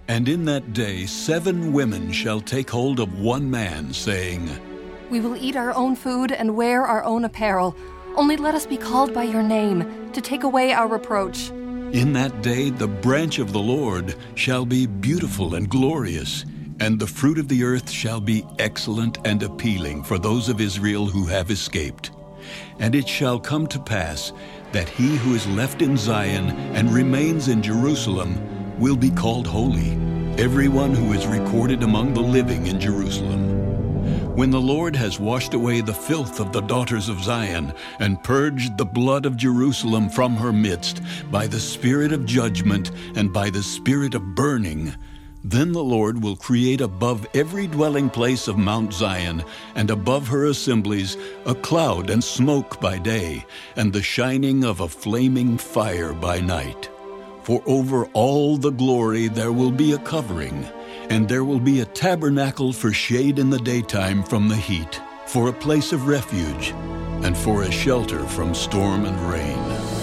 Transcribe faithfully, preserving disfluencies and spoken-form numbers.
And in that day seven women shall take hold of one man, saying, We will eat our own food and wear our own apparel. Only let us be called by your name, to take away our reproach. In that day the branch of the Lord shall be beautiful and glorious, and the fruit of the earth shall be excellent and appealing for those of Israel who have escaped. And it shall come to pass that he who is left in Zion and remains in Jerusalem will be called holy, everyone who is recorded among the living in Jerusalem. When the Lord has washed away the filth of the daughters of Zion and purged the blood of Jerusalem from her midst by the spirit of judgment and by the spirit of burning, then the Lord will create above every dwelling place of Mount Zion and above her assemblies a cloud and smoke by day, and the shining of a flaming fire by night. For over all the glory there will be a covering, and there will be a tabernacle for shade in the daytime from the heat, for a place of refuge, and for a shelter from storm and rain.